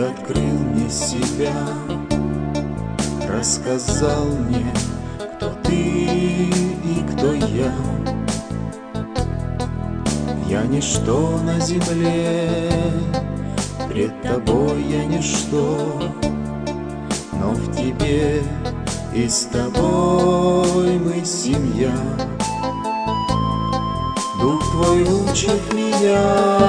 открыл мне себя, рассказал мне, кто ты и кто я. Я ничто на земле, пред тобой я ничто, но в тебе и с тобой мы семья. Дух твой учит меня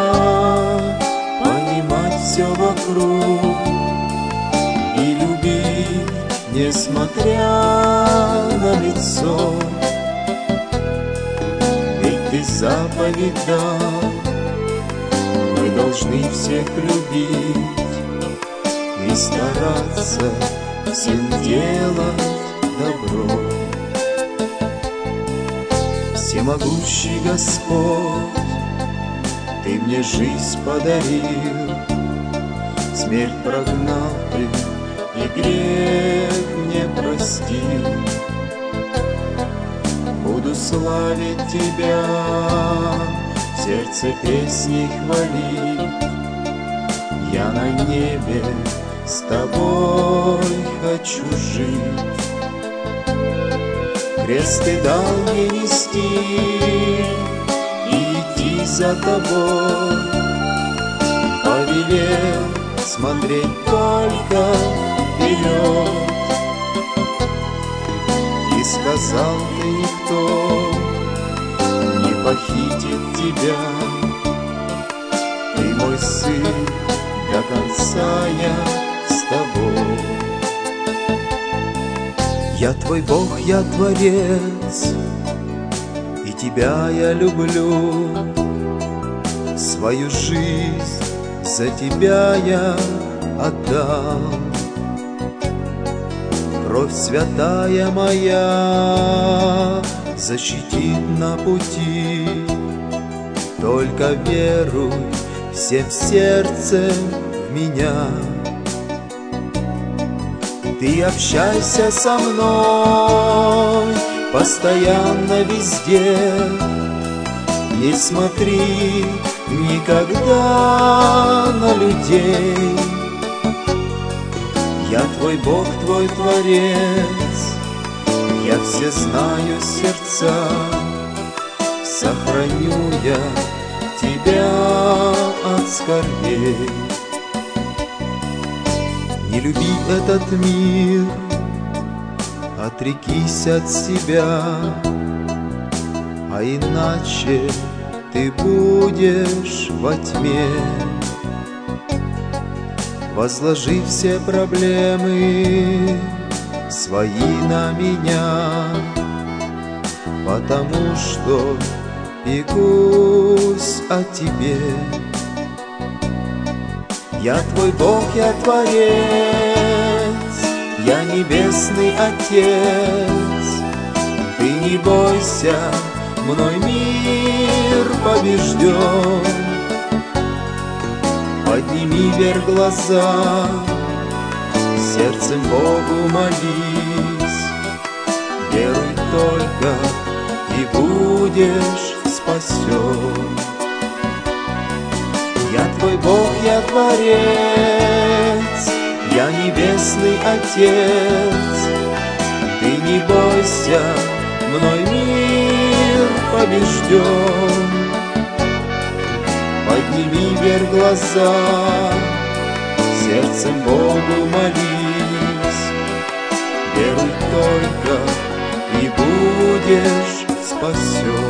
понимать все вокруг и любить, несмотря на лицо. Ведь ты заповедь дал, мы должны всех любить и стараться всем делать добро. Всемогущий Господь, ты мне жизнь подарил, смерть прогнал ты и грех мне простил. Буду славить тебя, в сердце песни хвалить. Я на небе с тобой хочу жить. Крест ты дал мне нести и идти за тобой. Повелел смотреть только вперед. И сказал ты, никто не похитит тебя. Ты мой сын, до конца я с тобой. Я твой Бог, я Творец, и тебя я люблю. Свою жизнь за тебя я отдал. Кровь святая моя защитит на пути. Только веруй всем сердцем в меня. Ты общайся со мной постоянно везде. Не смотри никогда на людей. Я твой Бог, твой Творец, я все знаю сердца. Сохраню я тебя от скорбей. Не люби этот мир, отрекись от себя, а иначе ты будешь во тьме. Возложи все проблемы свои на меня, потому что пекусь о тебе. Я твой Бог, я Творец, я Небесный Отец. Ты не бойся, мной мир побежден. Подними вверх глаза, сердцем Богу молись. Веруй только, и будешь спасен. Я твой Бог, я Творец, я Небесный Отец. Ты не бойся, мной мир побежден. Подними вверх глаза, сердцем Богу молись. Веруй только, и будешь спасен.